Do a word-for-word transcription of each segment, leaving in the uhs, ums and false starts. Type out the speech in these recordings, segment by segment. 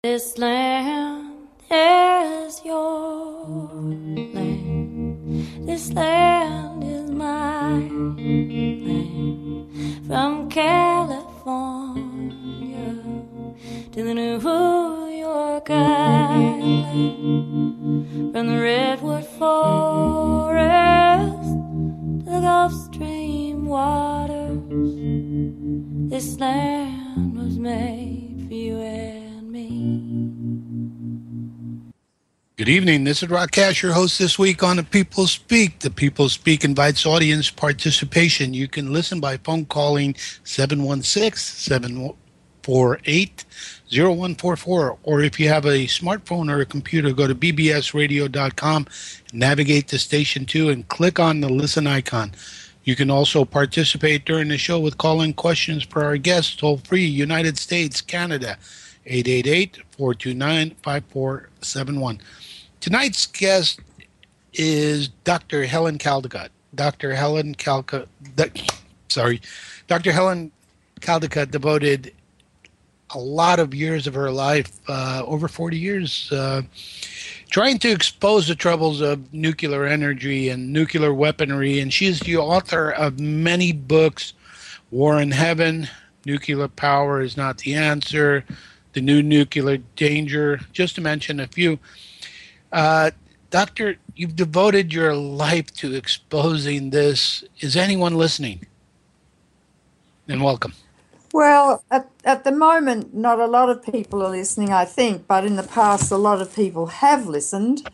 This land is your land. This land is my land. From California to the New York Island. From the Redwood Forest to the Gulf Stream waters. This land was made for you and me. Good evening. This is Rock Cash, your host this week on The People Speak. The People Speak invites audience participation. You can listen by phone calling seven one six, seven four eight, zero one four four. Or if you have a smartphone or a computer, go to b b s radio dot com, navigate to station two, and click on the listen icon. You can also participate during the show with call-in questions for our guests, toll-free, United States, Canada, eight eight eight, four two nine, five four seven one. Tonight's guest is Doctor Helen Caldicott. Doctor Helen Caldicott, sorry, Doctor Helen Caldicott devoted a lot of years of her life, uh, over forty years, uh, trying to expose the troubles of nuclear energy and nuclear weaponry. And she's the author of many books: War in Heaven, Nuclear Power is Not the Answer, The New Nuclear Danger, just to mention a few. Uh, Doctor, you've devoted your life to exposing this. Is anyone listening? And welcome. Well, at, at the moment, not a lot of people are listening, I think, but in the past, a lot of people have listened.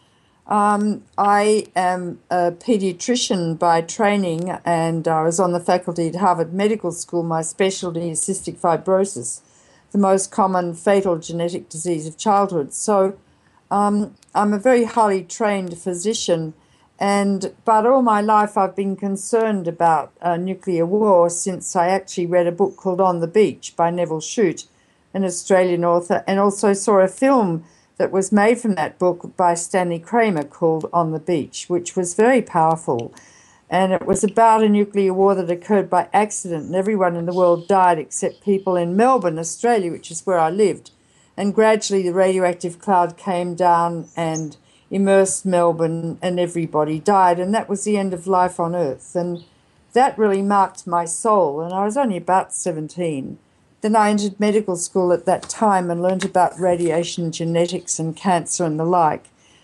Um, I am a pediatrician by training, and I was on the faculty at Harvard Medical School. My specialty is cystic fibrosis, the most common fatal genetic disease of childhood. So um, I'm a very highly trained physician, and but all my life I've been concerned about uh, nuclear war since I actually read a book called On the Beach by Neville Shute, an Australian author, and also saw a film that was made from that book by Stanley Kramer called On the Beach, which was very powerful. And it was about a nuclear war that occurred by accident, and everyone in the world died except people in Melbourne, Australia, which is where I lived. And gradually the radioactive cloud came down and immersed Melbourne, and everybody died. And that was the end of life on Earth. And that really marked my soul. And I was only about seventeen. Then I entered medical school at that time and learned about radiation genetics and cancer and the like.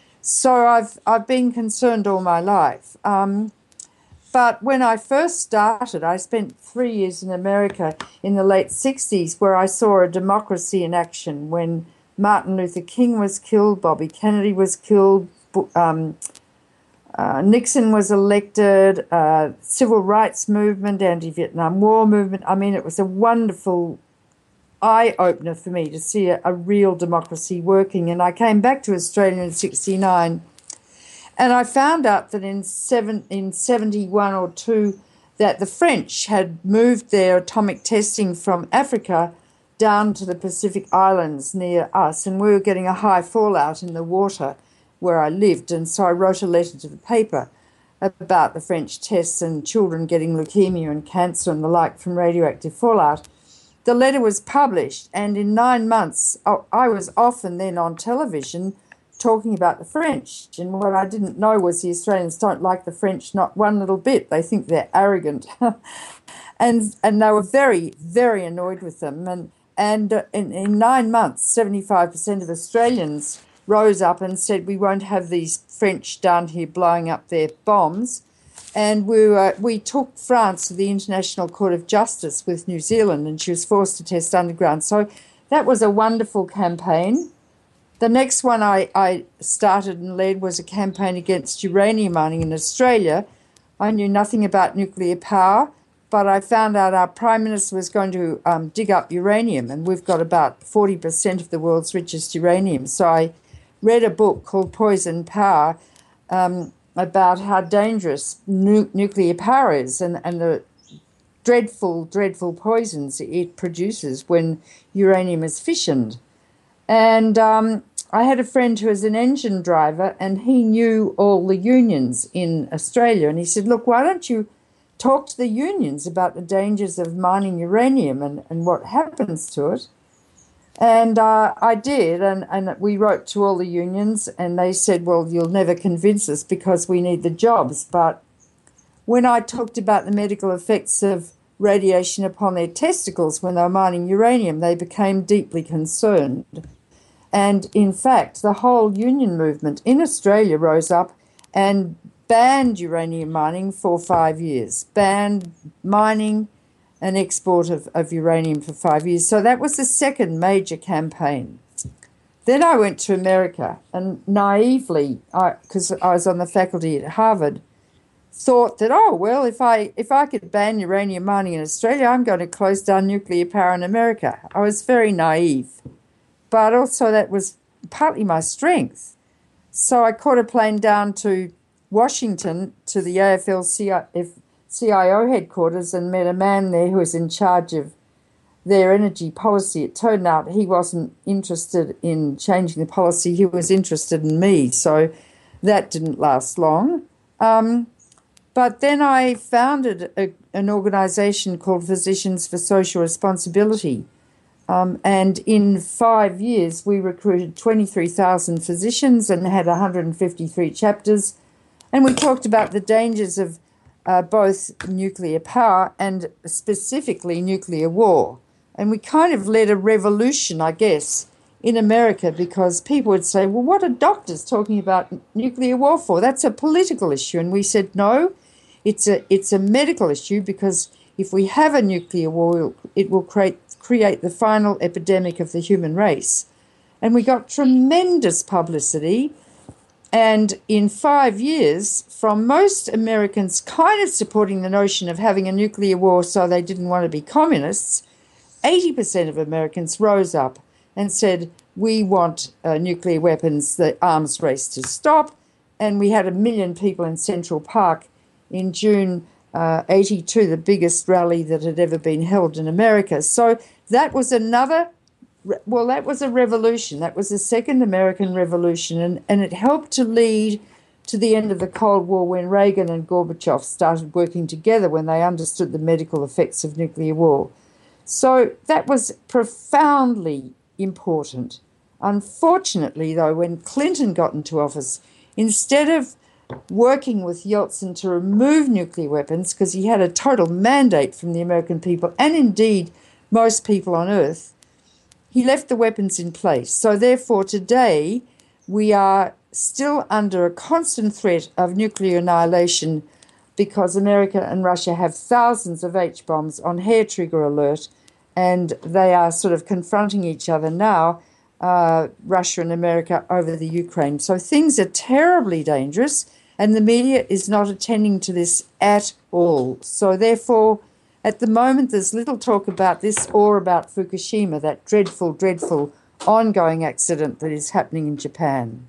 So I've I've been concerned all my life. Um, But when I first started, I spent three years in America in the late sixties, where I saw a democracy in action when Martin Luther King was killed, Bobby Kennedy was killed, um, uh, Nixon was elected, uh, civil rights movement, anti-Vietnam War movement. I mean, it was a wonderful eye-opener for me to see a, a real democracy working. And I came back to Australia in sixty-nine. And I found out that in seven, in seventy-one or two, that the French had moved their atomic testing from Africa down to the Pacific Islands near us, and we were getting a high fallout in the water where I lived. And so I wrote a letter to the paper about the French tests and children getting leukemia and cancer and the like from radioactive fallout. The letter was published, and in nine months, I was often then on television talking about the French. And what I didn't know was the Australians don't like the French not one little bit. They think they're arrogant. and and they were very, very annoyed with them. And and uh, in, in nine months, seventy-five percent of Australians rose up and said, we won't have these French down here blowing up their bombs. And we were, we took France to the International Court of Justice with New Zealand, and she was forced to test underground. So that was a wonderful campaign. The next one I, I started and led was a campaign against uranium mining in Australia. I knew nothing about nuclear power, but I found out our Prime Minister was going to um, dig up uranium, and we've got about forty percent of the world's richest uranium. So I read a book called Poison Power um, about how dangerous nu- nuclear power is and, and the dreadful, dreadful poisons it produces when uranium is fissioned. And um, I had a friend who was an engine driver, and he knew all the unions in Australia. And he said, look, why don't you talk to the unions about the dangers of mining uranium and, and what happens to it? And uh, I did, and, and we wrote to all the unions, and they said, well, you'll never convince us because we need the jobs. But when I talked about the medical effects of radiation upon their testicles when they were mining uranium, they became deeply concerned. And in fact, the whole union movement in Australia rose up and banned uranium mining for five years, banned mining and export of, of uranium for five years. So that was the second major campaign. Then I went to America and naively, because I, I was on the faculty at Harvard, thought that, oh, well, if I if I could ban uranium mining in Australia, I'm going to close down nuclear power in America. I was very naive, but also that was partly my strength. So I caught a plane down to Washington to the A F L C I O headquarters and met a man there who was in charge of their energy policy. It turned out he wasn't interested in changing the policy. He was interested in me, so that didn't last long. Um, But then I founded a, an organisation called Physicians for Social Responsibility. Um, and in five years, we recruited twenty-three thousand physicians and had one hundred fifty-three chapters. And we talked about the dangers of uh, both nuclear power and specifically nuclear war. And we kind of led a revolution, I guess, in America, because people would say, well, what are doctors talking about nuclear war for? That's a political issue. And we said, no. It's a it's a medical issue, because if we have a nuclear war, it will create create the final epidemic of the human race. And we got tremendous publicity. And in five years, from most Americans kind of supporting the notion of having a nuclear war so they didn't want to be communists, eighty percent of Americans rose up and said, we want uh, nuclear weapons, the arms race to stop. And we had a million people in Central Park in June uh, eighty-two, the biggest rally that had ever been held in America. So that was another, well, that was a revolution. That was the second American Revolution, and, and it helped to lead to the end of the Cold War, when Reagan and Gorbachev started working together when they understood the medical effects of nuclear war. So that was profoundly important. Unfortunately, though, when Clinton got into office, instead of working with Yeltsin to remove nuclear weapons, because he had a total mandate from the American people, and indeed most people on Earth, he left the weapons in place. So therefore today we are still under a constant threat of nuclear annihilation, because America and Russia have thousands of H-bombs on hair trigger alert, and they are sort of confronting each other now, uh, Russia and America, over the Ukraine. So things are terribly dangerous, and the media is not attending to this at all. So therefore, at the moment, there's little talk about this or about Fukushima, that dreadful, dreadful ongoing accident that is happening in Japan.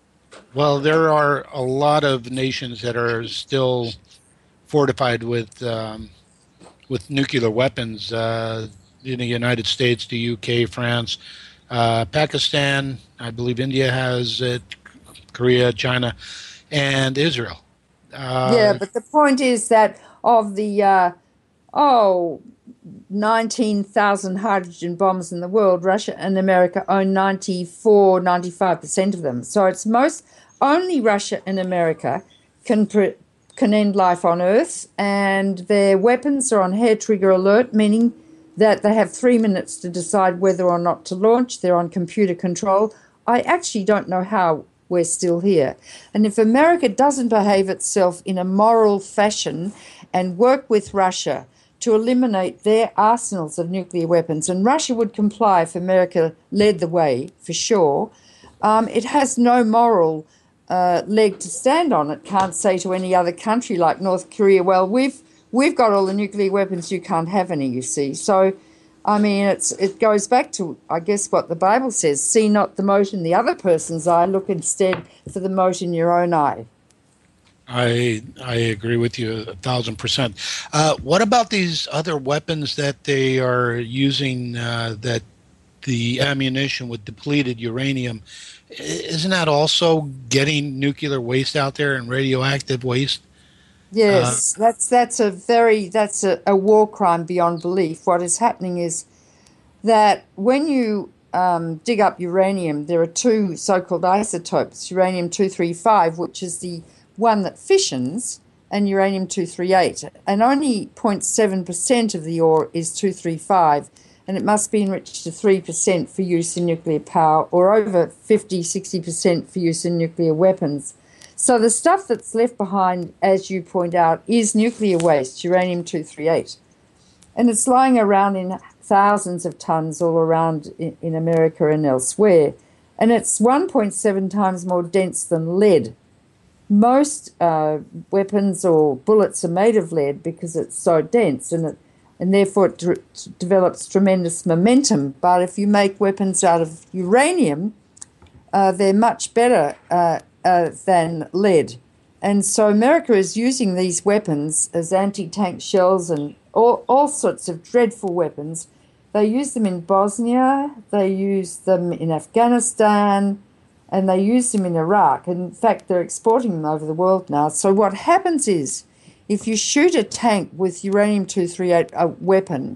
Well, there are a lot of nations that are still fortified with um, with nuclear weapons. Uh, in the United States, the U K, France, uh, Pakistan, I believe India has it, Korea, China, and Israel. Uh, yeah, but the point is that of the, uh, oh, nineteen thousand hydrogen bombs in the world, Russia and America own ninety-four, ninety-five percent of them. So it's most, only Russia and America can pre, can end life on Earth, and their weapons are on hair trigger alert, meaning that they have three minutes to decide whether or not to launch. They're on computer control. I actually don't know how we're still here. And if America doesn't behave itself in a moral fashion and work with Russia to eliminate their arsenals of nuclear weapons, and Russia would comply if America led the way, for sure, um, it has no moral uh, leg to stand on. It can't say to any other country like North Korea, well, we've we've got all the nuclear weapons, you can't have any, you see. So, I mean, it's it goes back to, I guess, what the Bible says, see not the mote in the other person's eye, look instead for the mote in your own eye. I I agree with you a thousand percent. Uh, what about these other weapons that they are using, uh, that the ammunition with depleted uranium, isn't that also getting nuclear waste out there and radioactive waste? Yes, uh, that's that's a very that's a, a war crime beyond belief. What is happening is that when you um, dig up uranium, there are two so-called isotopes, uranium two thirty-five, which is the one that fissions, and uranium two thirty-eight. And only zero point seven percent of the ore is two thirty-five, and it must be enriched to three percent for use in nuclear power, or over fifty, sixty percent for use in nuclear weapons. So the stuff that's left behind, as you point out, is nuclear waste, uranium two thirty-eight. And it's lying around in thousands of tons all around in, in America and elsewhere. And it's one point seven times more dense than lead. Most uh, weapons or bullets are made of lead because it's so dense, and it, and therefore it d- develops tremendous momentum. But if you make weapons out of uranium, uh, they're much better uh, uh, than lead. And so America is using these weapons as anti-tank shells and all, all sorts of dreadful weapons. They use them in Bosnia, they use them in Afghanistan, and they use them in Iraq. In fact, they're exporting them over the world now. So what happens is, if you shoot a tank with uranium two thirty-eight a weapon,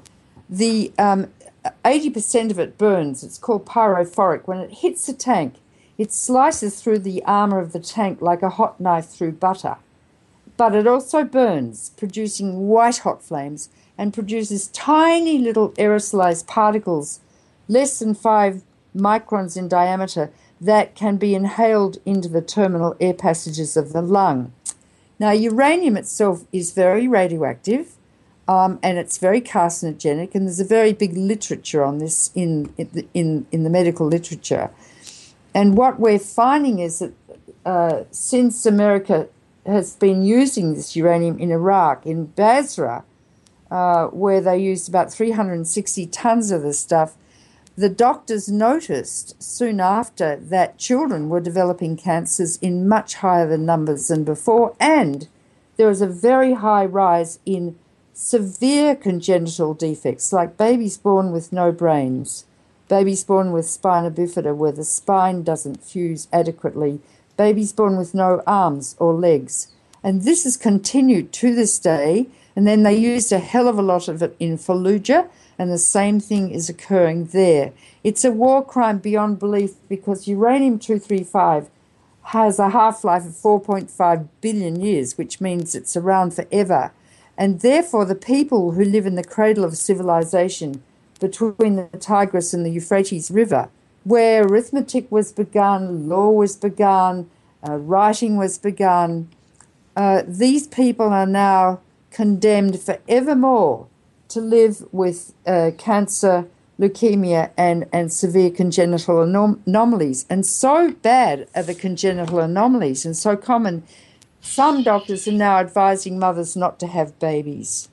the um, eighty percent of it burns. It's called pyrophoric. When it hits the tank, it slices through the armour of the tank like a hot knife through butter. But it also burns, producing white hot flames, and produces tiny little aerosolized particles, less than five microns in diameter, that can be inhaled into the terminal air passages of the lung. Now, uranium itself is very radioactive, um, and it's very carcinogenic, and there's a very big literature on this in in in the medical literature. And what we're finding is that uh, since America has been using this uranium in Iraq, in Basra, uh, where they used about three hundred sixty tons of this stuff, the doctors noticed soon after that children were developing cancers in much higher numbers than before, and there was a very high rise in severe congenital defects, like babies born with no brains, babies born with spina bifida, where the spine doesn't fuse adequately, babies born with no arms or legs. And this has continued to this day, and then they used a hell of a lot of it in Fallujah, and the same thing is occurring there. It's a war crime beyond belief, because uranium two thirty-five has a half-life of four point five billion years, which means it's around forever. And therefore, the people who live in the cradle of civilization between the Tigris and the Euphrates River, where arithmetic was begun, law was begun, uh, writing was begun, uh, these people are now condemned forevermore to live with uh, cancer, leukemia, and, and severe congenital anom- anomalies. And so bad are the congenital anomalies and so common, some doctors are now advising mothers not to have babies.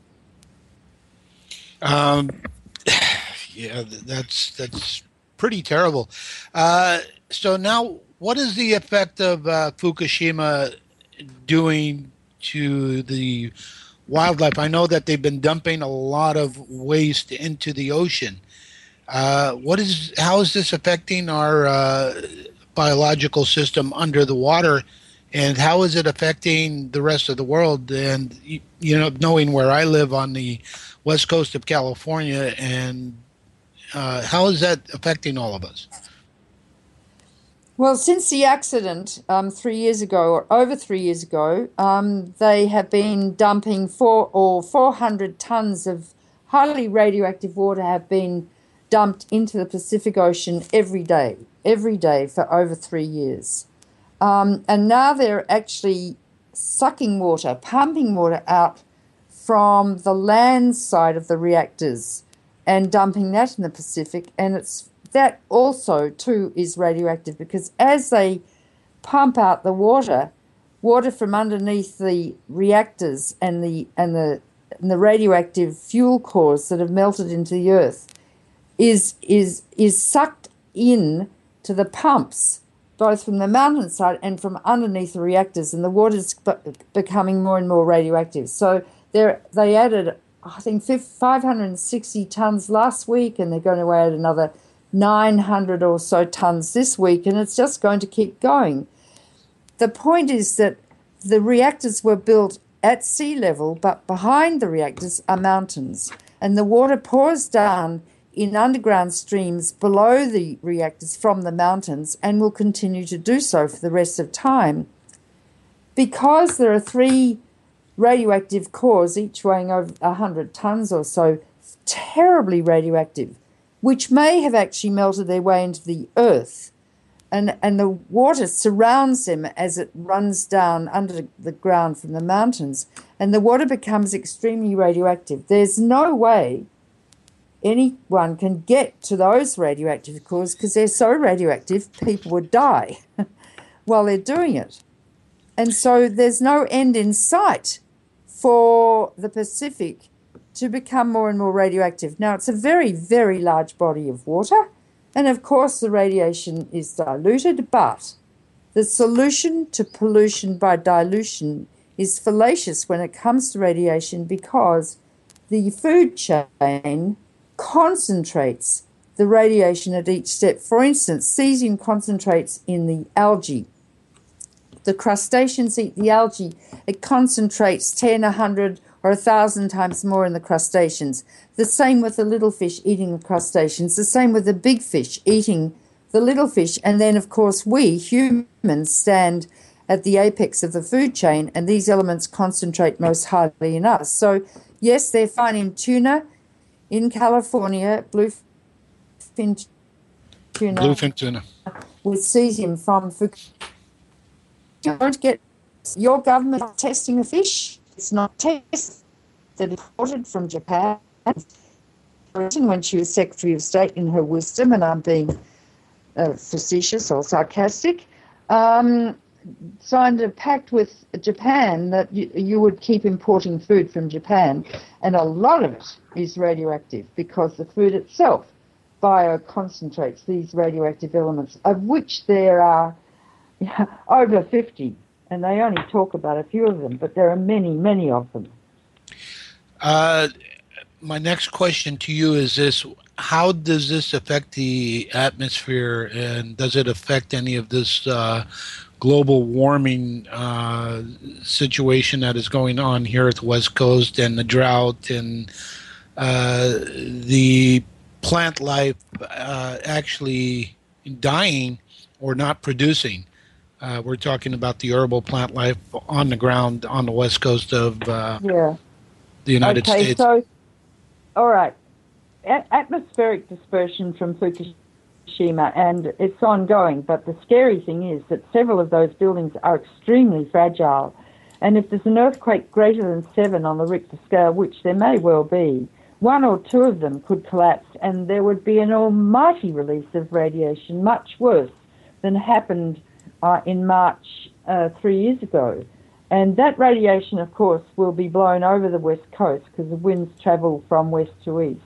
Um, yeah, that's that's pretty terrible. Uh, so now, what is the effect of uh, Fukushima doing to the wildlife? I know that they've been dumping a lot of waste into the ocean. Uh, what is? How is this affecting our uh, biological system under the water, and how is it affecting the rest of the world? And you know, knowing where I live on the west coast of California, and uh, how is that affecting all of us? Well, since the accident um, three years ago, or over three years ago, um, they have been dumping four or four hundred tons of highly radioactive water have been dumped into the Pacific Ocean every day, every day for over three years. Um, and now they're actually sucking water, pumping water out from the land side of the reactors and dumping that in the Pacific. And it's that also, too, is radioactive, because as they pump out the water, water from underneath the reactors and the and the and the radioactive fuel cores that have melted into the earth is is is sucked in to the pumps, both from the mountainside and from underneath the reactors, and the water's becoming more and more radioactive. So they they added, I think, five hundred sixty tons last week, and they're going to add another nine hundred or so tons this week, and it's just going to keep going. The point is that the reactors were built at sea level, but behind the reactors are mountains, and the water pours down in underground streams below the reactors from the mountains and will continue to do so for the rest of time. Because there are three radioactive cores, each weighing over one hundred tons or so, terribly radioactive, which may have actually melted their way into the earth. And, and the water surrounds them as it runs down under the ground from the mountains, and the water becomes extremely radioactive. There's no way anyone can get to those radioactive cores because they're so radioactive, people would die while they're doing it. And so there's no end in sight for the Pacific to become more and more radioactive. Now, it's a very, very large body of water, and of course the radiation is diluted, but the solution to pollution by dilution is fallacious when it comes to radiation because the food chain concentrates the radiation at each step. For instance, cesium concentrates in the algae. The crustaceans eat the algae. It concentrates ten, one hundred, or one thousand times more in the crustaceans. The same with the little fish eating the crustaceans. The same with the big fish eating the little fish. And then, of course, we humans stand at the apex of the food chain, and these elements concentrate most highly in us. So, yes, they're fine in tuna, in California, bluefin tuna, Bluefin tuna with cesium from Fukushima. You don't get your government testing the fish. It's not tested. They're imported from Japan. When she was Secretary of State, in her wisdom, and I'm being uh, facetious or sarcastic, um, signed a pact with Japan that you, you would keep importing food from Japan, and a lot of it is radioactive because the food itself bioconcentrates these radioactive elements, of which there are yeah, over fifty, and they only talk about a few of them, but there are many, many of them. Uh, my next question to you is this: how does this affect the atmosphere, and does it affect any of this uh, global warming uh, situation that is going on here at the West Coast, and the drought, and uh, the plant life uh, actually dying or not producing? Uh, we're talking about the herbal plant life on the ground on the West Coast of uh, yeah. the United okay, States. So, all right. A- atmospheric dispersion from Fukushima, and it's ongoing, but the scary thing is that several of those buildings are extremely fragile. And if there's an earthquake greater than seven on the Richter scale, which there may well be, one or two of them could collapse, and there would be an almighty release of radiation, much worse than happened uh, in March uh, three years ago. And that radiation, of course, will be blown over the west coast because the winds travel from west to east.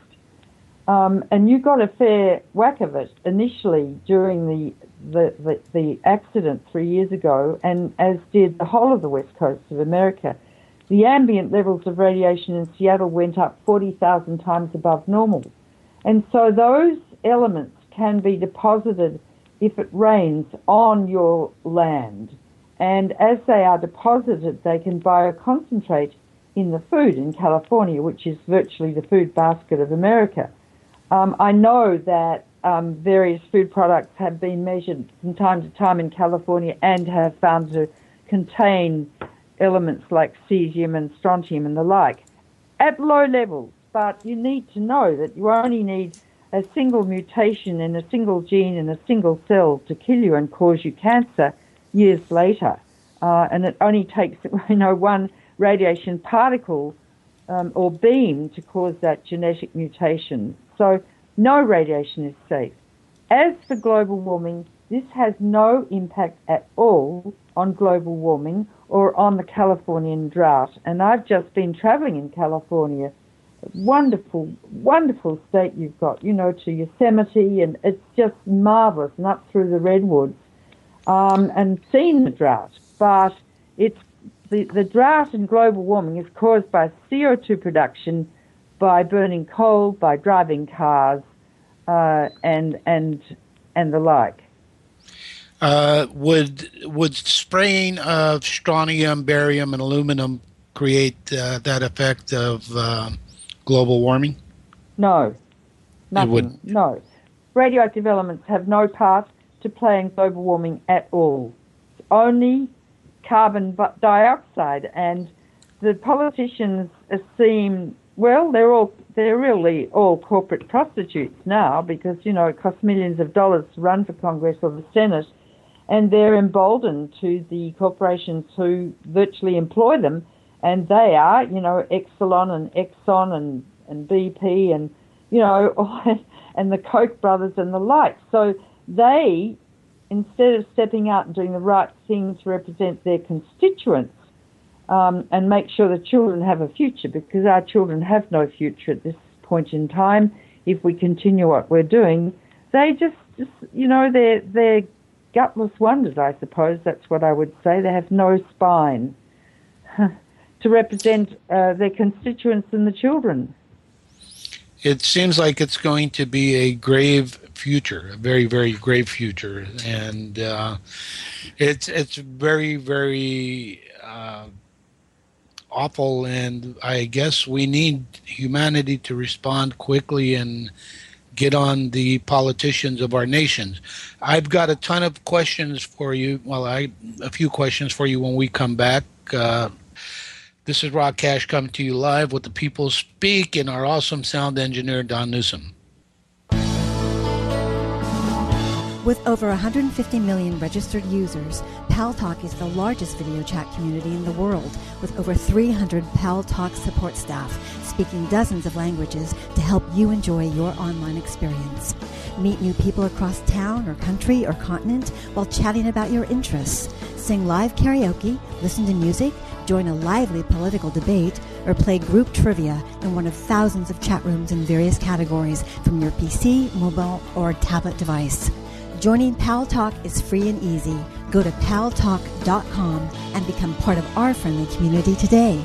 Um, and you got a fair whack of it initially during the, the, the, the accident three years ago, and as did the whole of the west coast of America. The ambient levels of radiation in Seattle went up forty thousand times above normal. And so those elements can be deposited if it rains on your land. And as they are deposited, they can bioconcentrate in the food in California, which is virtually the food basket of America. Um, I know that um, various food products have been measured from time to time in California and have found to contain elements like cesium and strontium and the like at low levels. But you need to know that you only need a single mutation in a single gene in a single cell to kill you and cause you cancer years later. Uh, and it only takes, you know, one radiation particle um, or beam to cause that genetic mutation. So no radiation is safe. As for global warming, this has no impact at all on global warming or on the Californian drought. And I've just been traveling in California. Wonderful, wonderful state you've got, you know, to Yosemite, and it's just marvelous, and up through the redwoods, um, and seen the drought. But it's the, the drought and global warming is caused by C O two production, by burning coal, by driving cars, uh, and and and the like. Uh, would would spraying of strontium, barium, and aluminum create uh, that effect of uh, global warming? No, Nothing. would. No. Radioactive elements have no part to play in global warming at all. It's only carbon dioxide, and the politicians seem, well, they're all they're really all corporate prostitutes now, because, you know, it costs millions of dollars to run for Congress or the Senate, and they're emboldened to the corporations who virtually employ them, and they are, you know, Exelon and Exxon and, and B P and, you know, and the Koch brothers and the like. So they, instead of stepping out and doing the right thing to represent their constituents, Um, and make sure the children have a future, because our children have no future at this point in time if we continue what we're doing. They just, just you know, they're, they're gutless wonders, I suppose. That's what I would say. They have no spine to represent uh, their constituents and the children. It seems like it's going to be a grave future, a very, very grave future. And uh, it's, it's very, very... Uh, awful, and I guess we need humanity to respond quickly and get on the politicians of our nations. I've got a ton of questions for you. Well, I a few questions for you when we come back. Uh, this is Rock Cash coming to you live with the People Speak and our awesome sound engineer, Don Newsom. With over one hundred fifty million registered users, Paltalk is the largest video chat community in the world, with over three hundred Paltalk support staff speaking dozens of languages to help you enjoy your online experience. Meet new people across town or country or continent while chatting about your interests. Sing live karaoke, listen to music, join a lively political debate, or play group trivia in one of thousands of chat rooms in various categories from your P C, mobile, or tablet device. Joining Paltalk is free and easy. Go to paltalk dot com and become part of our friendly community today.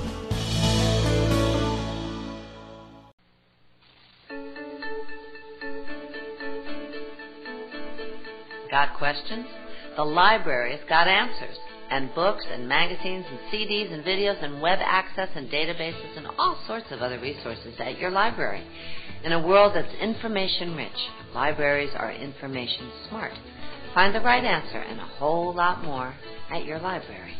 Got questions? The library's got answers. And books and magazines and C Ds and videos and web access and databases and all sorts of other resources at your library. In a world that's information rich, libraries are information smart. Find the right answer and a whole lot more at your library.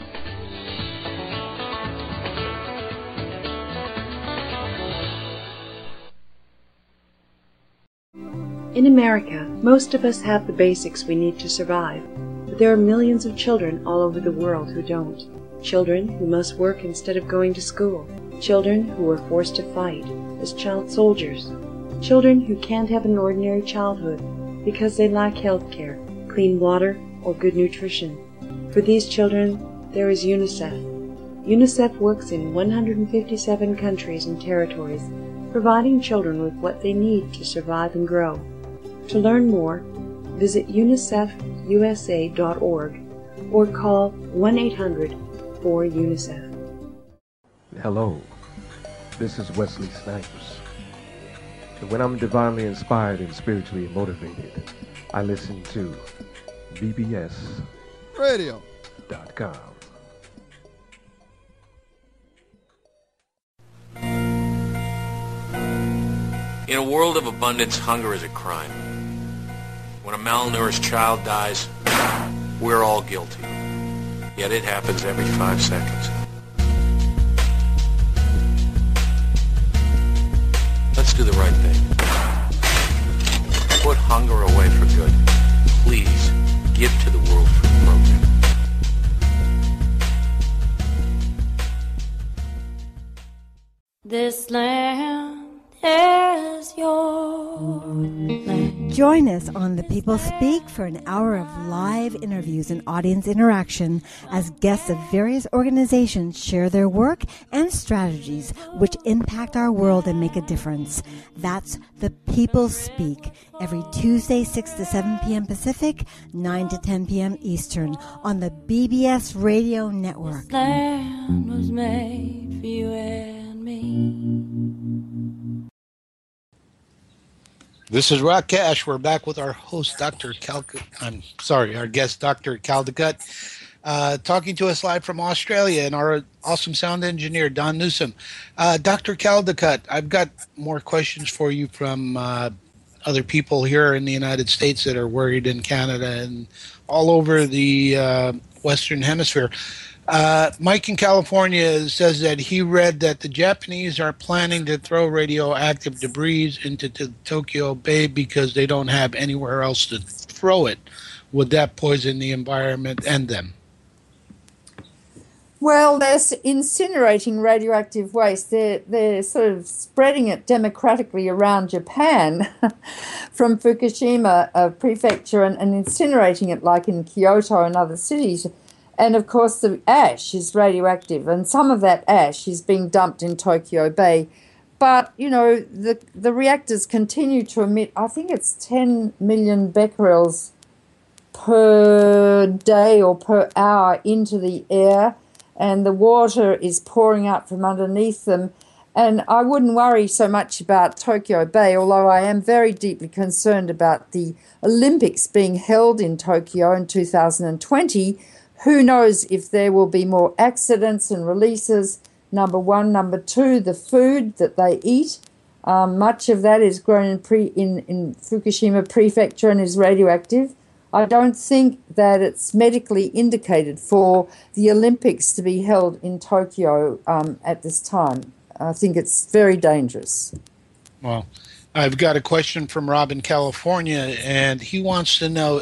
In America, most of us have the basics we need to survive, but there are millions of children all over the world who don't. Children who must work instead of going to school. Children who are forced to fight as child soldiers. Children who can't have an ordinary childhood because they lack health care, clean water, or good nutrition. For these children, there is UNICEF. UNICEF works in one hundred fifty-seven countries and territories, providing children with what they need to survive and grow. To learn more, visit unicef u s a dot org or call one eight hundred four UNICEF. Hello, this is Wesley Snipes. And when I'm divinely inspired and spiritually motivated, I listen to B B S radio dot com. In a world of abundance, hunger is a crime. When a malnourished child dies, we're all guilty. Yet it happens every five seconds. Let's do the right thing. Put hunger away for good. Please, give to the World Food Program. This land is your land. Join us on The People Speak for an hour of live interviews and audience interaction as guests of various organizations share their work and strategies which impact our world and make a difference. That's The People Speak, every Tuesday, six to seven p.m. Pacific, nine to ten p.m. Eastern, on the B B S Radio Network. This land was made for you and me. This is Rock Cash. We're back with our host, Doctor Cal. I'm sorry, our guest, Doctor Caldicott. Uh, talking to us live from Australia, and our awesome sound engineer, Don Newsom. Uh, Doctor Caldicott, I've got more questions for you from uh, other people here in the United States that are worried in Canada and all over the uh, Western Hemisphere. Uh, Mike in California says that he read that the Japanese are planning to throw radioactive debris into the Tokyo Bay because they don't have anywhere else to throw it. Would that poison the environment and them? Well, they're incinerating radioactive waste. They're, they're sort of spreading it democratically around Japan from Fukushima uh, prefecture and, and incinerating it like in Kyoto and other cities. And, of course, the ash is radioactive, and some of that ash is being dumped in Tokyo Bay. But, you know, the, the reactors continue to emit, I think it's ten million becquerels per day or per hour into the air, and the water is pouring out from underneath them. And I wouldn't worry so much about Tokyo Bay, although I am very deeply concerned about the Olympics being held in Tokyo in two thousand twenty. Who knows if there will be more accidents and releases, number one. Number two, the food that they eat. Um, much of that is grown in, pre, in, in Fukushima prefecture and is radioactive. I don't think that it's medically indicated for the Olympics to be held in Tokyo um, at this time. I think it's very dangerous. Well, I've got a question from Rob in California, and he wants to know,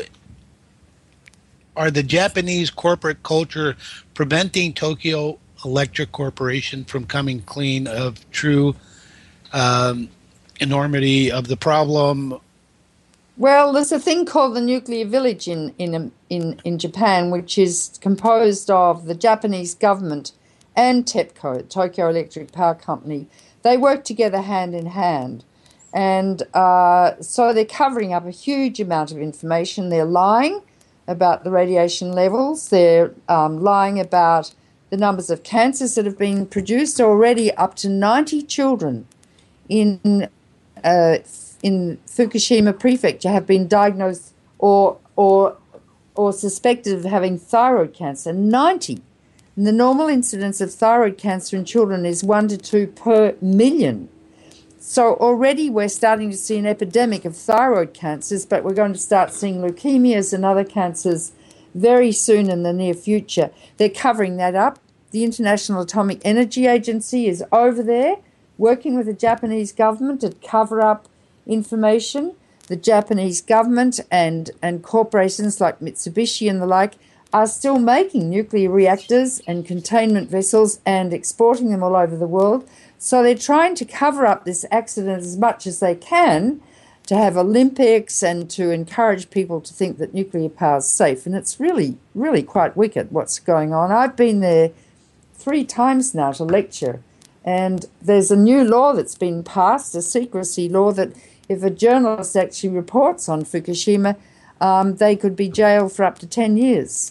are the Japanese corporate culture preventing Tokyo Electric Corporation from coming clean of true um, enormity of the problem? Well, there's a thing called the Nuclear Village in, in, in, in Japan, which is composed of the Japanese government and TEPCO, Tokyo Electric Power Company. They work together hand in hand. And uh, so they're covering up a huge amount of information. They're lying about the radiation levels. They're um, lying about the numbers of cancers that have been produced. Already up to ninety children in uh, in Fukushima prefecture have been diagnosed or or or suspected of having thyroid cancer. ninety. And the normal incidence of thyroid cancer in children is one to two per million. So already we're starting to see an epidemic of thyroid cancers, but we're going to start seeing leukemias and other cancers very soon in the near future. They're covering that up. The International Atomic Energy Agency is over there working with the Japanese government to cover up information. The Japanese government and, and corporations like Mitsubishi and the like are still making nuclear reactors and containment vessels and exporting them all over the world. So they're trying to cover up this accident as much as they can to have Olympics and to encourage people to think that nuclear power is safe. And it's really, really quite wicked what's going on. I've been there three times now to lecture, and there's a new law that's been passed, a secrecy law, that if a journalist actually reports on Fukushima, um, they could be jailed for up to ten years.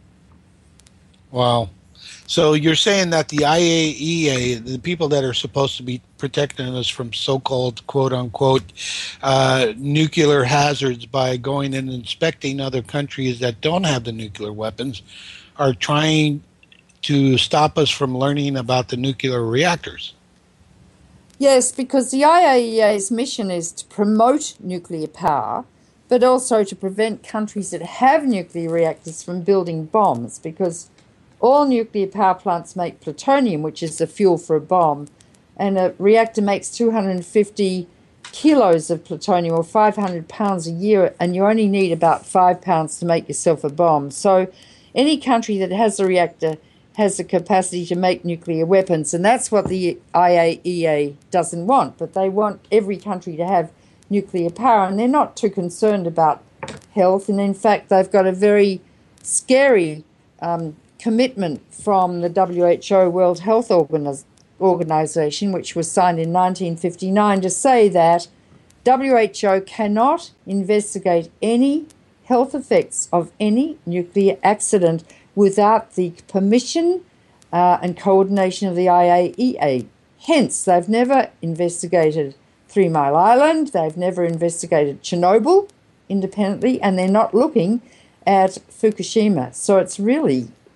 Wow. So you're saying that the I A E A, the people that are supposed to be protecting us from so-called quote-unquote uh, nuclear hazards by going and inspecting other countries that don't have the nuclear weapons, are trying to stop us from learning about the nuclear reactors? Yes, because the I A E A's mission is to promote nuclear power, but also to prevent countries that have nuclear reactors from building bombs, because all nuclear power plants make plutonium, which is the fuel for a bomb, and a reactor makes two hundred fifty kilos of plutonium, or five hundred pounds a year, and you only need about five pounds to make yourself a bomb. So any country that has a reactor has the capacity to make nuclear weapons, and that's what the I A E A doesn't want. But they want every country to have nuclear power, and they're not too concerned about health. And in fact, they've got a very scary um, commitment from the W H O, World Health Organiz- Organization, which was signed in nineteen fifty-nine, to say that W H O cannot investigate any health effects of any nuclear accident without the permission uh, and coordination of the I A E A. Hence, they've never investigated Three Mile Island, they've never investigated Chernobyl independently, and they're not looking at Fukushima. So it's really,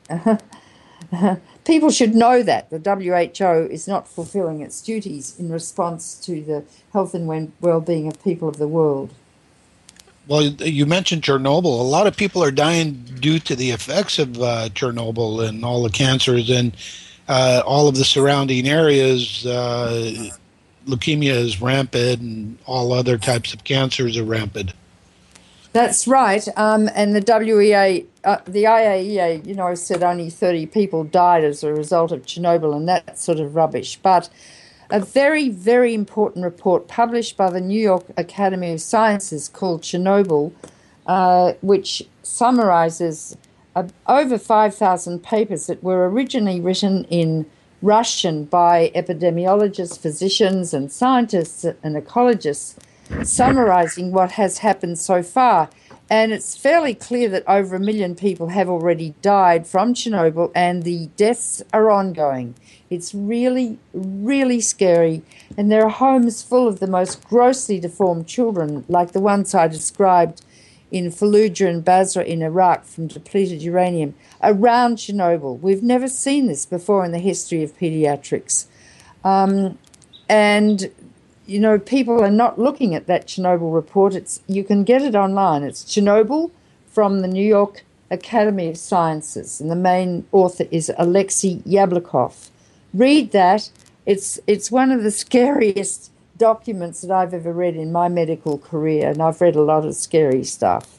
people should know that the W H O is not fulfilling its duties in response to the health and well-being of people of the world. Well, you mentioned Chernobyl. A lot of people are dying due to the effects of uh, Chernobyl and all the cancers and uh, all of the surrounding areas. Uh, leukemia is rampant and all other types of cancers are rampant. That's right. Um, and the W E A, uh, the I A E A, you know, said only thirty people died as a result of Chernobyl, and that's sort of rubbish. But a very, very important report published by the New York Academy of Sciences called Chernobyl, uh, which summarizes uh, over five thousand papers that were originally written in Russian by epidemiologists, physicians, and scientists and ecologists, summarizing what has happened so far. And it's fairly clear that over a million people have already died from Chernobyl, and the deaths are ongoing. It's really, really scary. And there are homes full of the most grossly deformed children, like the ones I described in Fallujah and Basra in Iraq from depleted uranium, around Chernobyl. We've never seen this before in the history of pediatrics. Um, and, you know, people are not looking at that Chernobyl report. It's, you can get it online. It's Chernobyl from the New York Academy of Sciences, and the main author is Alexei Yablokov. Read that. It's it's one of the scariest documents that I've ever read in my medical career, and I've read a lot of scary stuff.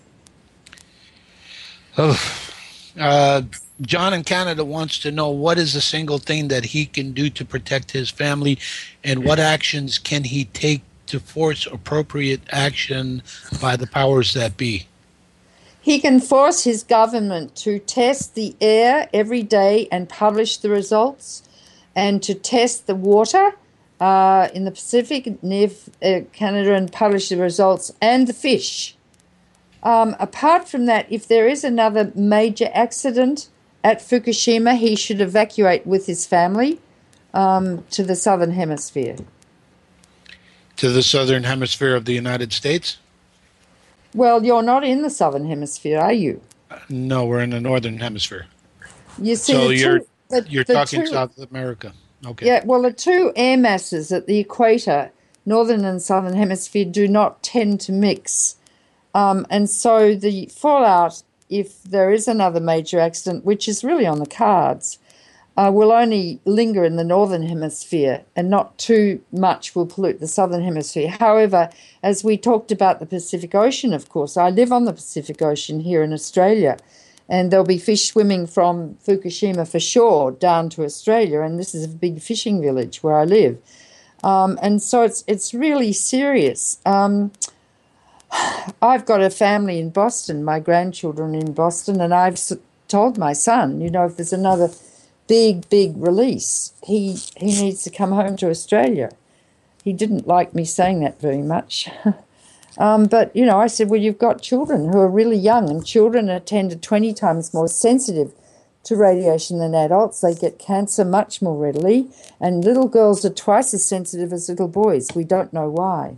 Oh, uh, John in Canada wants to know what is the single thing that he can do to protect his family, and what actions can he take to force appropriate action by the powers that be? He can force his government to test the air every day and publish the results, and to test the water uh, in the Pacific near uh, Canada and publish the results, and the fish. Um, apart from that, if there is another major accident at Fukushima, he should evacuate with his family um, to the southern hemisphere. To the southern hemisphere of the United States? Well, you're not in the southern hemisphere, are you? Uh, no, we're in the northern hemisphere. You see, so the you're two, the, you're the talking two, South America. Okay. Yeah, well, the two air masses at the equator, northern and southern hemisphere, do not tend to mix. Um, and so the fallout, if there is another major accident, which is really on the cards, uh, will only linger in the northern hemisphere, and not too much will pollute the southern hemisphere. However, as we talked about the Pacific Ocean, of course, I live on the Pacific Ocean here in Australia, and there'll be fish swimming from Fukushima for sure down to Australia, and this is a big fishing village where I live. Um, and so it's it's really serious. Um, I've got a family in Boston, my grandchildren in Boston, and I've told my son, you know, if there's another big, big release, he he needs to come home to Australia. He didn't like me saying that very much. um, but, you know, I said, well, you've got children who are really young, and children are ten to twenty times more sensitive to radiation than adults. They get cancer much more readily, and little girls are twice as sensitive as little boys. We don't know why.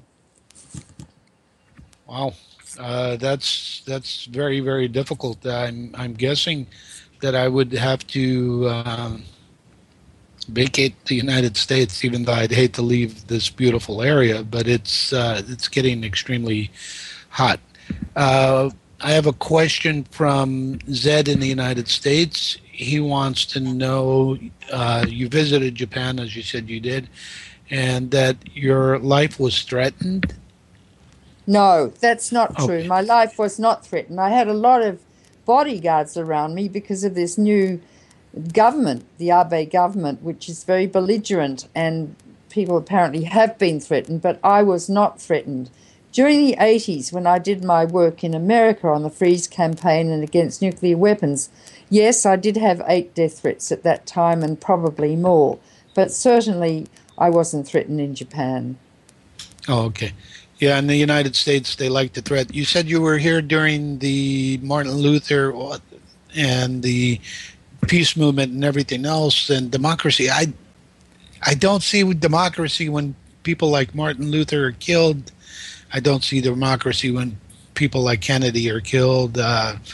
Wow, uh, that's that's very, very difficult. I'm I'm guessing that I would have to um, vacate the United States, even though I'd hate to leave this beautiful area. But it's uh, it's getting extremely hot. Uh, I have a question from Zed in the United States. He wants to know, uh, you visited Japan, as you said you did, and that your life was threatened. No, that's not true. Okay. My life was not threatened. I had a lot of bodyguards around me because of this new government, the Abe government, which is very belligerent, and people apparently have been threatened, but I was not threatened. During the eighties, when I did my work in America on the Freeze campaign and against nuclear weapons, yes, I did have eight death threats at that time, and probably more, but certainly I wasn't threatened in Japan. Oh, okay. Yeah, in the United States, they like to threat. You said you were here during the Martin Luther and the peace movement and everything else, and democracy. I, I don't see democracy when people like Martin Luther are killed. I don't see democracy when people like Kennedy are killed. Uh,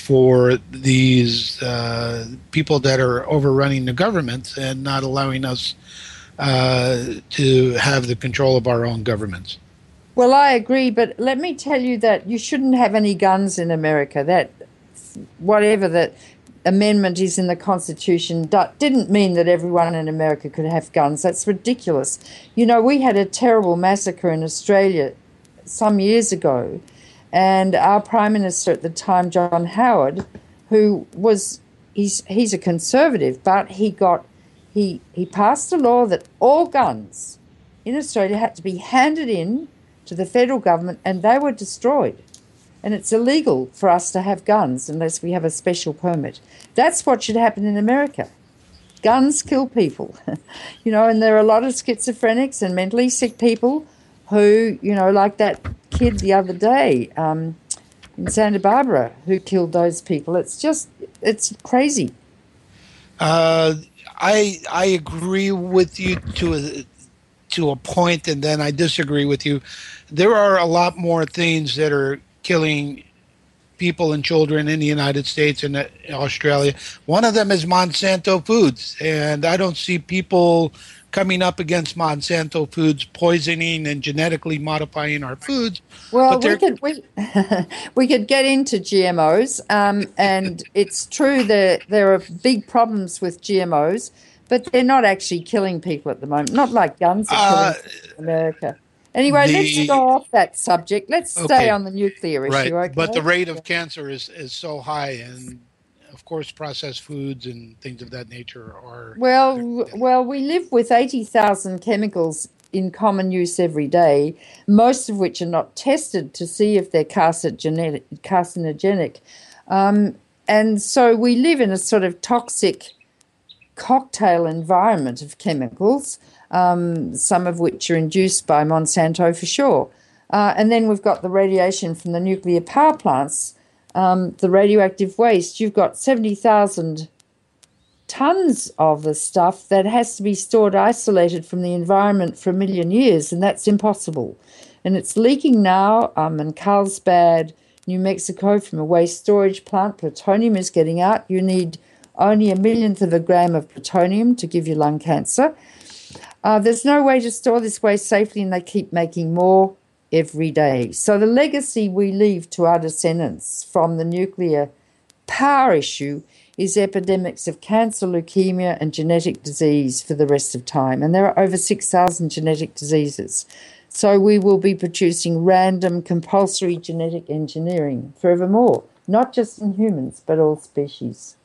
for these uh, people that are overrunning the government and not allowing us uh, to have the control of our own governments. Well, I agree, but let me tell you that you shouldn't have any guns in America. That whatever that amendment is in the Constitution didn't mean that everyone in America could have guns. That's ridiculous. You know, we had a terrible massacre in Australia some years ago, and our Prime Minister at the time, John Howard, who was, he's he's a conservative, but he got, he, he passed a law that all guns in Australia had to be handed in to the federal government, and they were destroyed. And it's illegal for us to have guns unless we have a special permit. That's what should happen in America. Guns kill people. You know, and there are a lot of schizophrenics and mentally sick people who, you know, like that kid the other day um, in Santa Barbara who killed those people. It's just, it's crazy. Uh, I I agree with you to a, to a point, and then I disagree with you. There are a lot more things that are killing people and children in the United States and Australia. One of them is Monsanto Foods, and I don't see people coming up against Monsanto Foods poisoning and genetically modifying our foods. Well, we could we, we could get into G M Os, um, and it's true that there are big problems with G M Os, but they're not actually killing people at the moment. Not like guns are killing uh, people in America. Anyway, the, let's go off that subject. Let's stay okay, on the nuclear issue. Right, okay? But the rate of cancer is, is so high, and of course, processed foods and things of that nature are. Well, well, we live with eighty thousand chemicals in common use every day, most of which are not tested to see if they're carcinogenic. carcinogenic. Um, and so we live in a sort of toxic cocktail environment of chemicals. Um, some of which are induced by Monsanto for sure. Uh, and then we've got the radiation from the nuclear power plants, um, the radioactive waste. You've got seventy thousand tons of the stuff that has to be stored isolated from the environment for a million years, and that's impossible. And it's leaking now um, in Carlsbad, New Mexico, from a waste storage plant. Plutonium is getting out. You need only a millionth of a gram of plutonium to give you lung cancer. Uh, there's no way to store this waste safely, and they keep making more every day. So the legacy we leave to our descendants from the nuclear power issue is epidemics of cancer, leukemia, and genetic disease for the rest of time. And there are over six thousand genetic diseases. So we will be producing random, compulsory genetic engineering forevermore, not just in humans, but all species.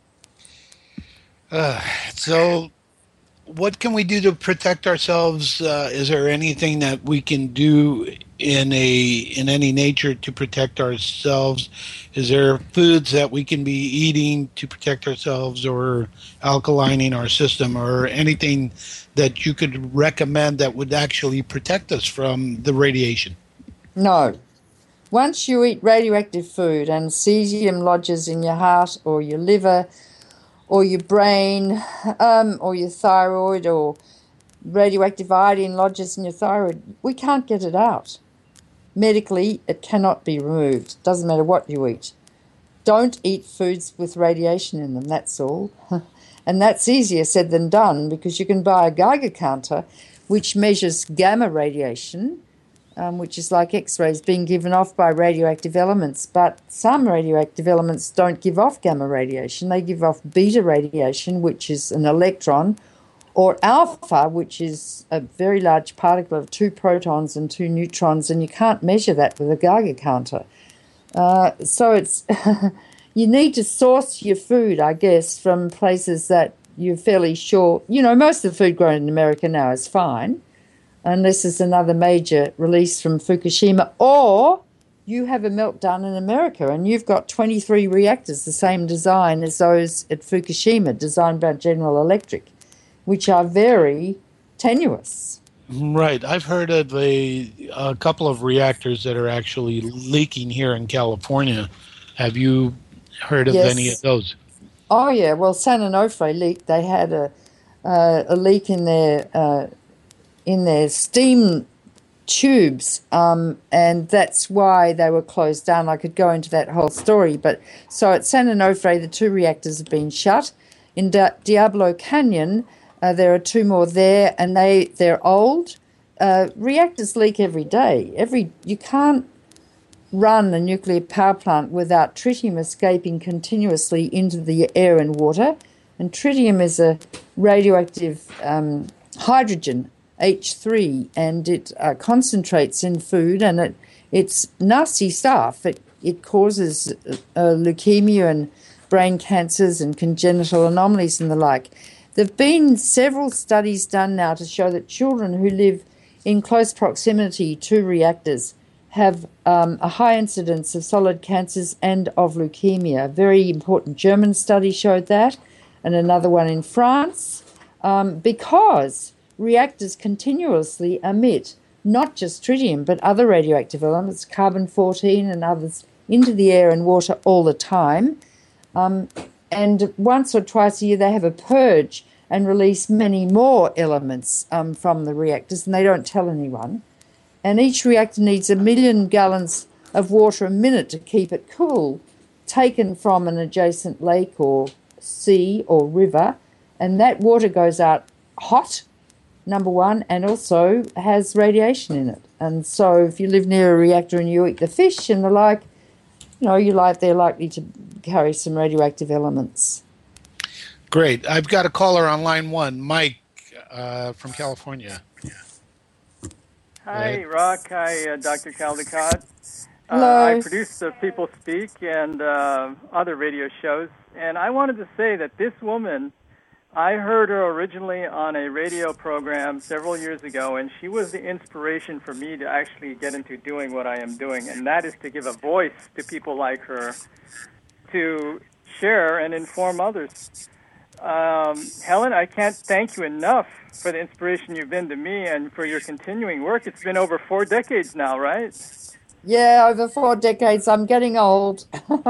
Uh, so... What can we do to protect ourselves? Uh, is there anything that we can do in a in any nature to protect ourselves? Is there foods that we can be eating to protect ourselves, or alkalining our system, or anything that you could recommend that would actually protect us from the radiation? No. Once you eat radioactive food and cesium lodges in your heart or your liver, or your brain, um, or your thyroid, or radioactive iodine lodges in your thyroid, we can't get it out. Medically, it cannot be removed. Doesn't matter what you eat. Don't eat foods with radiation in them, that's all. And that's easier said than done, because you can buy a Geiger counter which measures gamma radiation, Um, which is like X-rays being given off by radioactive elements. But some radioactive elements don't give off gamma radiation. They give off beta radiation, which is an electron, or alpha, which is a very large particle of two protons and two neutrons, and you can't measure that with a Geiger counter. Uh, so it's you need to source your food, I guess, from places that you're fairly sure. You know, most of the food grown in America now is fine, unless there's another major release from Fukushima, or you have a meltdown in America and you've got twenty-three reactors, the same design as those at Fukushima, designed by General Electric, which are very tenuous. Right. I've heard of a, a couple of reactors that are actually leaking here in California. Have you heard of Yes. any of those? Oh, yeah. Well, San Onofre leaked. They had a, uh, a leak in their... Uh, in their steam tubes, um, and that's why they were closed down. I could go into that whole story. But so at San Onofre, the two reactors have been shut. In Di- Diablo Canyon, uh, there are two more there, and they, they're old. Uh, reactors leak every day. Every You can't run a nuclear power plant without tritium escaping continuously into the air and water. And tritium is a radioactive um, hydrogen, H three, and it uh, concentrates in food, and it it's nasty stuff. It, it causes uh, leukemia and brain cancers and congenital anomalies and the like. There have been several studies done now to show that children who live in close proximity to reactors have um, a high incidence of solid cancers and of leukemia. A very important German study showed that, and another one in France, um, because reactors continuously emit not just tritium but other radioactive elements, carbon fourteen and others, into the air and water all the time. Um, and once or twice a year they have a purge and release many more elements um, from the reactors, and they don't tell anyone. And each reactor needs a million gallons of water a minute to keep it cool, taken from an adjacent lake or sea or river, and that water goes out hot, number one, and also has radiation in it. And so if you live near a reactor and you eat the fish and the like, you know, you're like, they're likely to carry some radioactive elements. Great. I've got a caller on line one, Mike uh, from California. Hi, Rock. Hi, uh, Doctor Caldecott. Hello. Uh, I produce the People Speak and uh, other radio shows, and I wanted to say that this woman, I heard her originally on a radio program several years ago, and she was the inspiration for me to actually get into doing what I am doing, and that is to give a voice to people like her to share and inform others. Um, Helen, I can't thank you enough for the inspiration you've been to me and for your continuing work. It's been over four decades now, right? Yeah, over four decades. I'm getting old.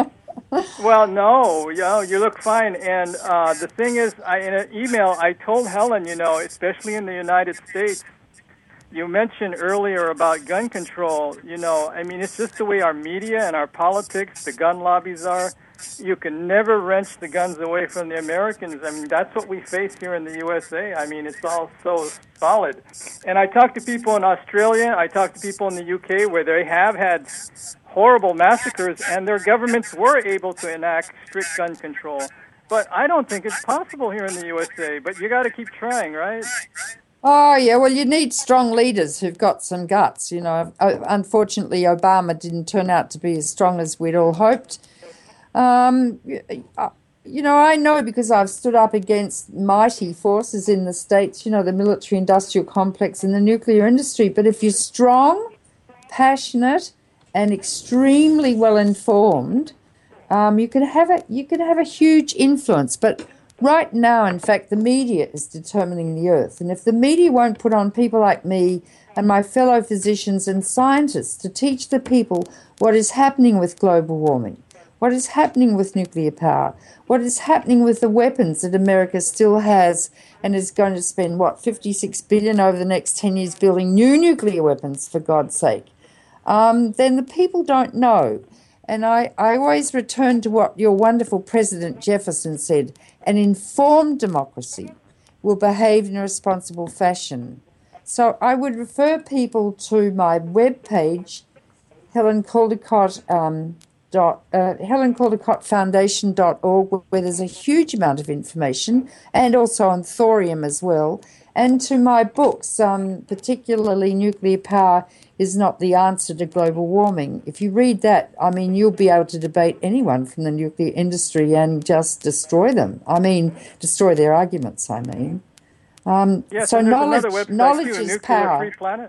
Well, no, you know, you look fine. And uh, the thing is, I, in an email, I told Helen, you know, especially in the United States, you mentioned earlier about gun control. You know, I mean, it's just the way our media and our politics, the gun lobbies are. You can never wrench the guns away from the Americans. I mean, that's what we face here in the U S A. I mean, it's all so solid. And I talk to people in Australia, I talk to people in the U K where they have had horrible massacres and their governments were able to enact strict gun control. But I don't think it's possible here in the U S A. But you got to keep trying, right? Oh, yeah, well, you need strong leaders who've got some guts. You know, unfortunately, Obama didn't turn out to be as strong as we'd all hoped. Um, you know, I know because I've stood up against mighty forces in the States, you know, the military-industrial complex and the nuclear industry. But if you're strong, passionate, and extremely well-informed, um, you can have a you can have a huge influence. But right now, in fact, the media is determining the earth. And if the media won't put on people like me and my fellow physicians and scientists to teach the people what is happening with global warming, what is happening with nuclear power, what is happening with the weapons that America still has and is going to spend, what, fifty-six billion dollars over the next ten years building new nuclear weapons, for God's sake, um, then the people don't know. And I, I always return to what your wonderful President Jefferson said, an informed democracy will behave in a responsible fashion. So I would refer people to my webpage, Helen Caldecott, um, Dot, uh, Helen Caldecott Foundation dot org, where there's a huge amount of information, and also on thorium as well, and to my books, um, particularly Nuclear Power is Not the Answer to Global Warming. If you read that, I mean, you'll be able to debate anyone from the nuclear industry and just destroy them. I mean, destroy their arguments, I mean. Um, yes, so knowledge, website knowledge too, is power. Free Planet.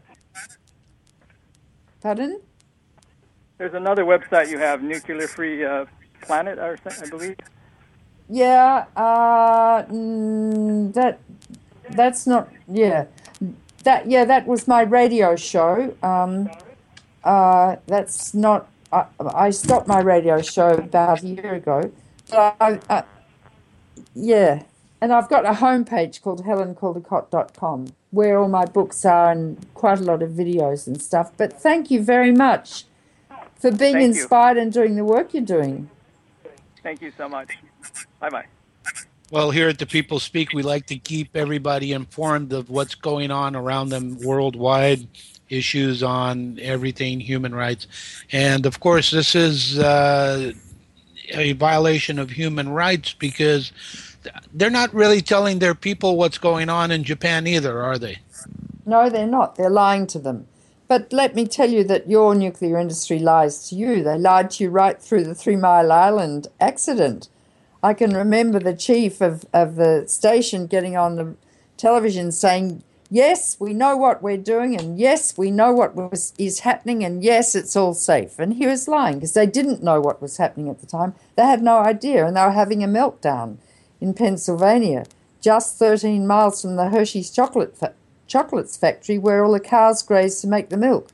Pardon? There's another website you have, Nuclear Free uh, Planet, I believe. Yeah, uh, mm, that that's not. Yeah, that yeah that was my radio show. Um, uh, that's not. I, I stopped my radio show about a year ago. But I, I, yeah, and I've got a homepage called helen caldicott dot com where all my books are and quite a lot of videos and stuff. But thank you very much for being Thank you. inspired and doing the work you're doing. Thank you so much. Bye-bye. Well, here at the People Speak, we like to keep everybody informed of what's going on around them worldwide, issues on everything human rights. And, of course, this is uh, a violation of human rights because they're not really telling their people what's going on in Japan either, are they? No, they're not. They're lying to them. But let me tell you that your nuclear industry lies to you. They lied to you right through the Three Mile Island accident. I can remember the chief of, of the station getting on the television saying, yes, we know what we're doing, and yes, we know what was, is happening, and yes, it's all safe. And he was lying because they didn't know what was happening at the time. They had no idea, and they were having a meltdown in Pennsylvania, just thirteen miles from the Hershey's chocolate fa- chocolates factory where all the cows graze to make the milk.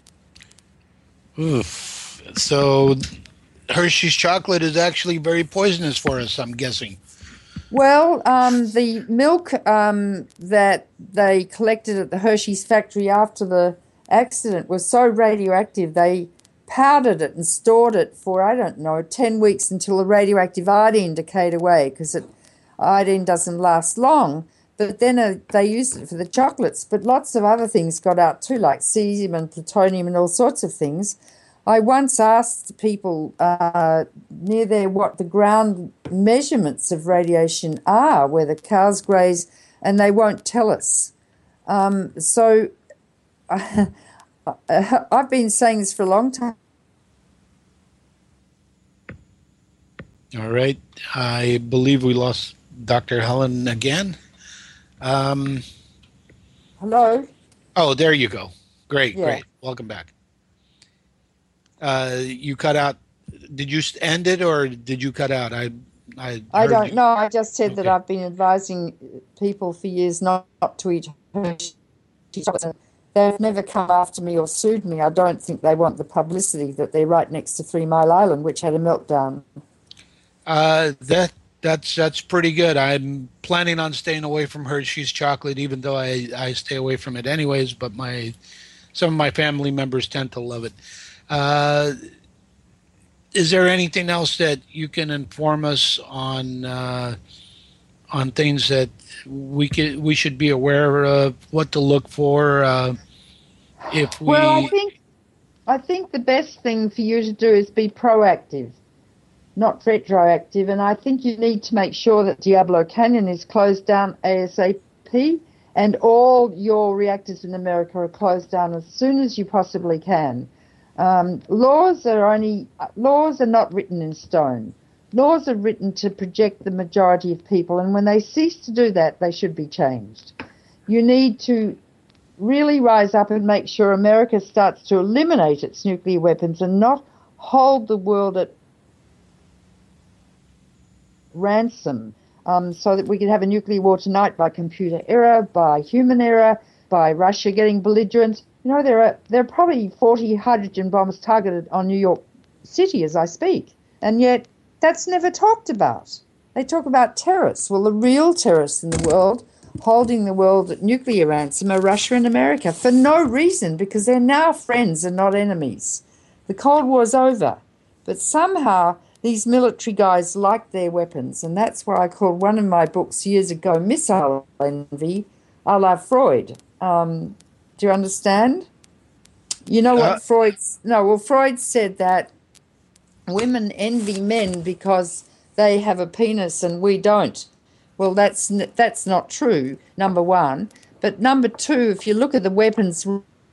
Oof. So Hershey's chocolate is actually very poisonous for us, I'm guessing. Well, um, the milk um, that they collected at the Hershey's factory after the accident was so radioactive they powdered it and stored it for, I don't know, ten weeks until the radioactive iodine decayed away because iodine doesn't last long. But then uh, they used it for the chocolates. But lots of other things got out too, like cesium and plutonium and all sorts of things. I once asked people uh, near there what the ground measurements of radiation are, where the cows graze, and they won't tell us. Um, so uh, I've been saying this for a long time. All right. I believe we lost Doctor Helen again. Um, Hello? Oh, there you go. Great, Yeah. great. Welcome back. Uh, you cut out. Did you end it or did you cut out? I I, I heard don't you. know. I just said that Okay. I've been advising people for years not, not to eat Hershey's chocolate. They've never come after me or sued me. I don't think they want the publicity that they're right next to Three Mile Island, which had a meltdown. Uh, that that's that's pretty good. I'm planning on staying away from Hershey's chocolate, even though I, I stay away from it anyways. But my some of my family members tend to love it. Uh, is there anything else that you can inform us on uh, on things that we can we should be aware of, what to look for uh, if we? Well, I think I think the best thing for you to do is be proactive, not retroactive. And I think you need to make sure that Diablo Canyon is closed down ASAP, and all your reactors in America are closed down as soon as you possibly can. Um, laws are only laws are not written in stone. Laws are written to project the majority of people, and when they cease to do that, they should be changed. You need to really rise up and make sure America starts to eliminate its nuclear weapons and not hold the world at ransom, um, so that we can have a nuclear war tonight by computer error, by human error, by Russia getting belligerent. You know, there are there are probably forty hydrogen bombs targeted on New York City as I speak, and yet that's never talked about. They talk about terrorists. Well, the real terrorists in the world holding the world at nuclear ransom are Russia and America for no reason, because they're now friends and not enemies. The Cold War's over, but somehow these military guys like their weapons, and that's why I called one of my books years ago Missile Envy, a la Freud. Um, do you understand? You know what Uh, Freud... No, well, Freud said that women envy men because they have a penis and we don't. Well, that's n- that's not true, number one. But number two, if you look at the weapons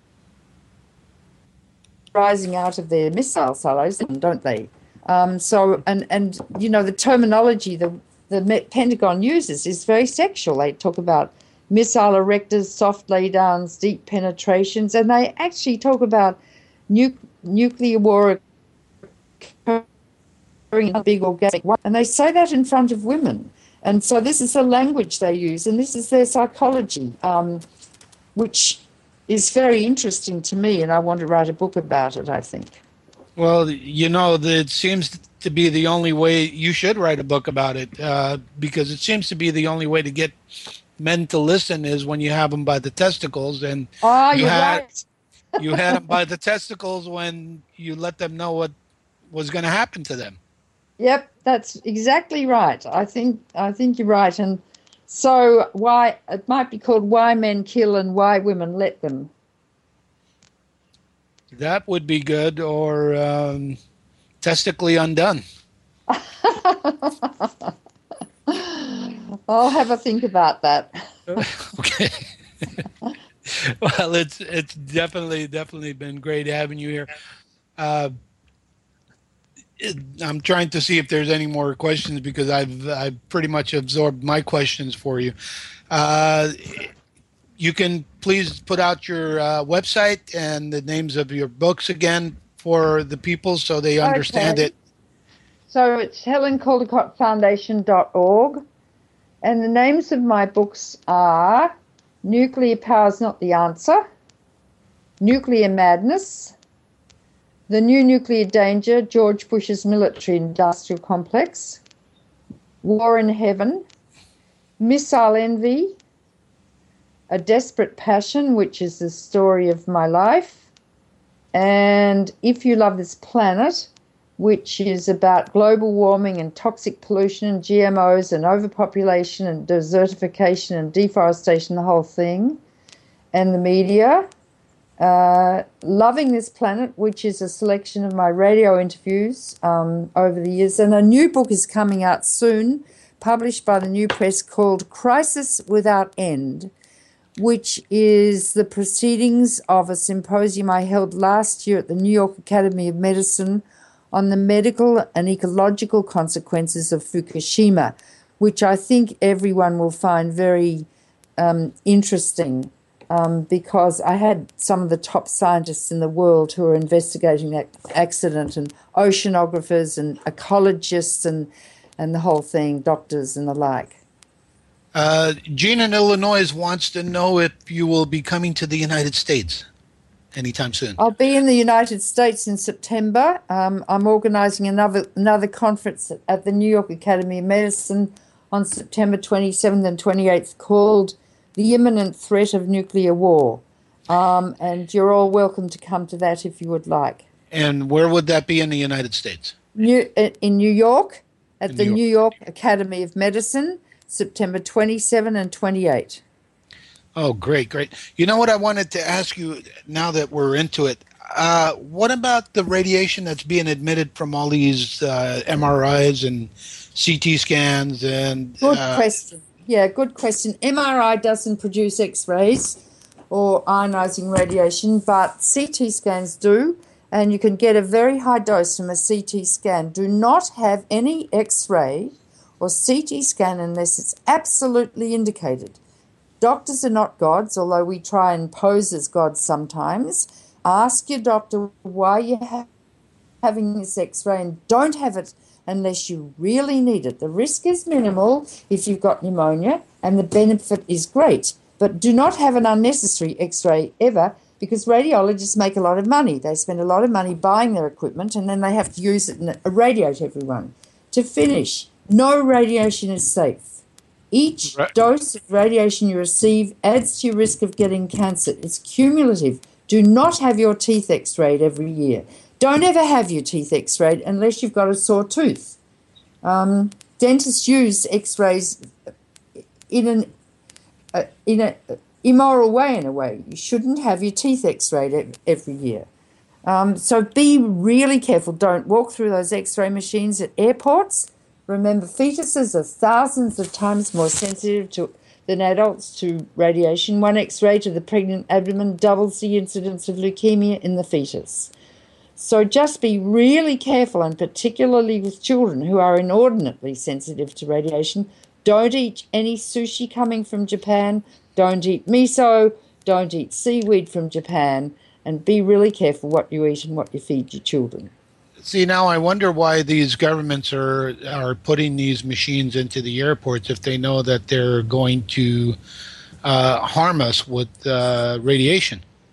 rising out of their missile silos, don't they? Um, so, and, and, you know, the terminology the, the Pentagon uses is very sexual. They talk about missile erectors, soft laydowns, deep penetrations, and they actually talk about nu- nuclear war occurring in a big organic one, and they say that in front of women. And so this is the language they use, and this is their psychology, um, which is very interesting to me, and I want to write a book about it, I think. Well, you know, it seems to be the only way. You should write a book about it, uh, because it seems to be the only way to get men to listen is when you have them by the testicles. And Oh, you you're had right. you had them by the testicles when you let them know what was going to happen to them. Yep, that's exactly right. I think I think you're right. And so why it might be called Why Men Kill and Why Women Let Them. That would be good, or um, Testically Undone. I'll have a think about that. Okay. Well, it's it's definitely definitely been great having you here. Uh, it, I'm trying to see if there's any more questions because I've I've pretty much absorbed my questions for you. Uh, you can please put out your uh, website and the names of your books again for the people so they understand Okay. it. So it's helen caldicott foundation dot org. And the names of my books are Nuclear Power's Not the Answer, Nuclear Madness, The New Nuclear Danger, George Bush's Military Industrial Complex, War in Heaven, Missile Envy, A Desperate Passion, which is the story of my life, and If You Love This Planet, which is about global warming and toxic pollution and G M Os and overpopulation and desertification and deforestation, the whole thing, and the media. Uh, Loving This Planet, which is a selection of my radio interviews um, over the years. And a new book is coming out soon, published by the New Press, called Crisis Without End, which is the proceedings of a symposium I held last year at the New York Academy of Medicine on the medical and ecological consequences of Fukushima, which I think everyone will find very um, interesting um, because I had some of the top scientists in the world who are investigating that accident, and oceanographers and ecologists and, and the whole thing, doctors and the like. Uh, Gene in Illinois wants to know if you will be coming to the United States anytime soon. I'll be in the United States in September. Um, I'm organising another another conference at the New York Academy of Medicine on September twenty-seventh and twenty-eighth called The Imminent Threat of Nuclear War. Um, and you're all welcome to come to that if you would like. And where would that be in the United States? New, in New York, at In the New New York Academy of Medicine, September twenty-seventh and twenty-eighth. Oh, great, great. You know what I wanted to ask you now that we're into it? Uh, what about the radiation that's being admitted from all these uh, M R Is and C T scans? And Good uh, question. Yeah, good question. M R I doesn't produce X-rays or ionizing radiation, but C T scans do, and you can get a very high dose from a C T scan. Do not have any X-ray or C T scan unless it's absolutely indicated. Doctors are not gods, although we try and pose as gods sometimes. Ask your doctor why you're ha- having this X-ray, and don't have it unless you really need it. The risk is minimal if you've got pneumonia, and the benefit is great. But do not have an unnecessary X-ray ever, because radiologists make a lot of money. They spend a lot of money buying their equipment, and then they have to use it and irradiate everyone. To finish, no radiation is safe. Each Right. dose of radiation you receive adds to your risk of getting cancer. It's cumulative. Do not have your teeth X-rayed every year. Don't ever have your teeth X-rayed unless you've got a sore tooth. Um, dentists use X-rays in an uh, in a immoral way. In a way, you shouldn't have your teeth X-rayed ev- every year. Um, so be really careful. Don't walk through those X-ray machines at airports. Remember, fetuses are thousands of times more sensitive to, than adults to radiation. One X-ray to the pregnant abdomen doubles the incidence of leukemia in the fetus. So just be really careful, and particularly with children who are inordinately sensitive to radiation. Don't eat any sushi coming from Japan. Don't eat miso. Don't eat seaweed from Japan. And be really careful what you eat and what you feed your children. see, now I wonder why these governments are are putting these machines into the airports if they know that they're going to uh, harm us with uh, radiation.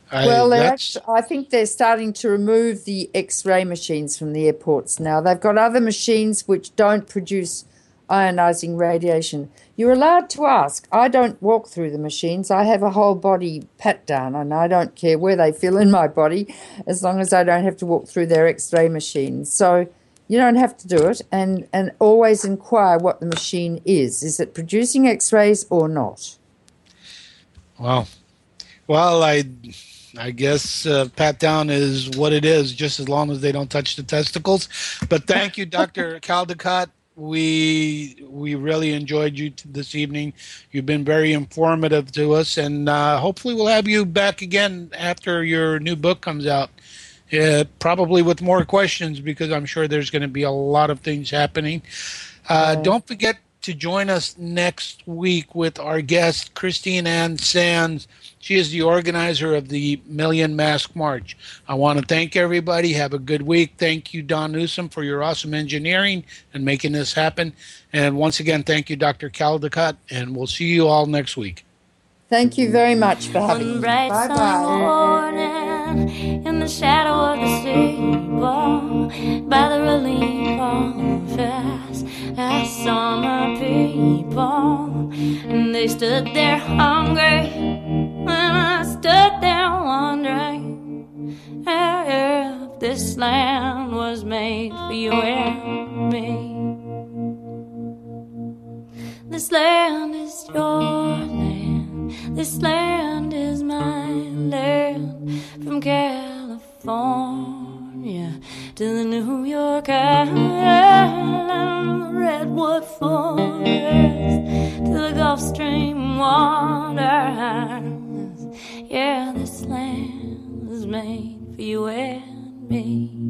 I, Well, they're that's, actually, I think they're starting to remove the X-ray machines from the airports now. They've got other machines which don't produce ionizing radiation. You're allowed to ask. I don't walk through the machines. I have a whole body pat down, and I don't care where they feel in my body as long as I don't have to walk through their X-ray machines. So you don't have to do it, and, and always inquire what the machine is. Is it producing X-rays or not? Wow. Well, I... I guess uh, pat down is what it is, just as long as they don't touch the testicles. But thank you, Doctor Caldicott. We we really enjoyed you t- this evening. You've been very informative to us, and uh, hopefully we'll have you back again after your new book comes out, uh, probably with more questions, because I'm sure there's going to be a lot of things happening. Uh, Yeah. Don't forget to join us next week with our guest, Christine Ann Sands. She is the organizer of the Million Mask March. I want to thank everybody. Have a good week. Thank you, Don Newsom, for your awesome engineering and making this happen. And once again, thank you, Doctor Caldicott, and we'll see you all next week. Thank you very much for having One me. bright Bye-bye. sunny morning, in the shadow of the steeple, by the relief office, I saw my people, and they stood there hungry, and I stood there wondering if this land was made for you and me. This land is your land, this land is my land, from California to the New York Island, the Redwood Forest to the Gulf Stream waters. Yeah, this land was made for you and me.